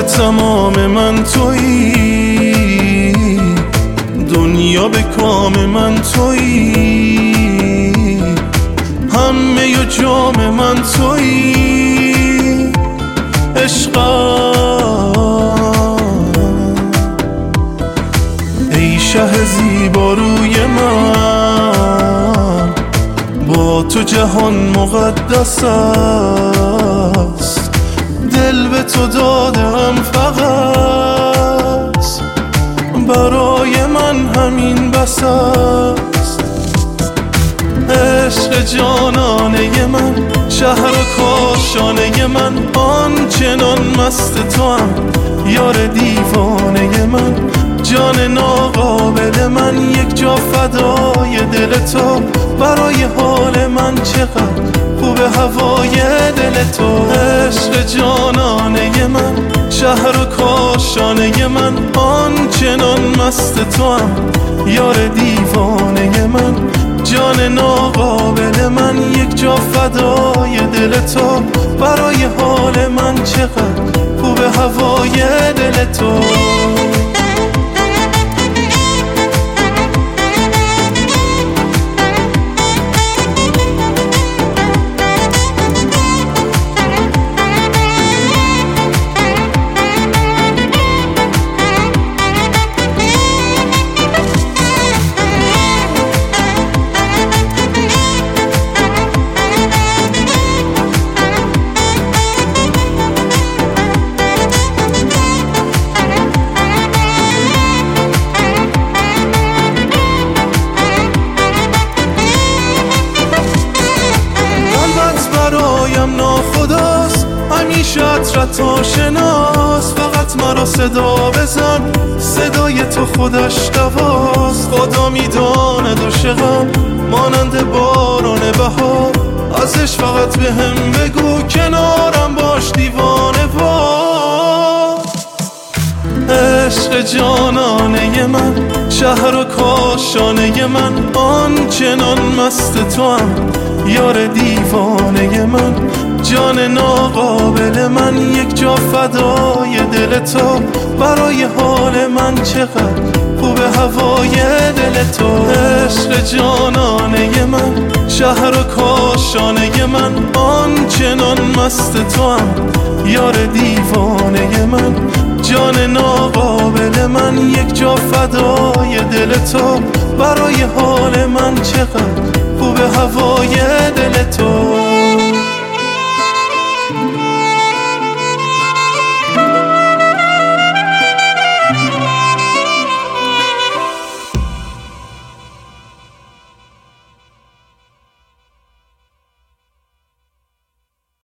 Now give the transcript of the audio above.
تمام من تویی، دنیا به کام من تویی، همه ی جام من تویی، عشقم ای شه زیباروی من، با تو جهان مقدس است، دل به تو دادم فقط، برای من همین بس است. عشق جانانه من، شهر و کاشانه من، آنچنان مست تو هم یار دیوانه من، جان ناقابل من، یک جا فدای دل تو، برای حال من چقدر خوب هوای دل تو. عشق جانانه من، شهر و کاشانه من، آنچنان مست تو هم یار دیوانه من، جان ناقابل من، یک جا فدای دل تو، برای حال من چقدر خوب هوای دل تو. ناخداست همیشه عطرت آشناس، فقط مرا صدا بزن، صدای تو خودش دواست. خدا میداند عاشقم مانند باران بهار، ازش فقط بهم بگو کنارم باش دیوانه وار. عشق جانانه من، شهر و کاشانه من، آنچنان مست تو هم یار دیوانه من، جان ناقابل من، یک جا فدای دل تو، برای حال من چقدر خوب هوای دل تو. عشق جانانه من، شهر و کاشانه من، آنچنان مست تو هم یار دیوانه من، جان ناقابل من، یک جا فدای دل تو، برای حال من چقدر خوب هوای دل تو.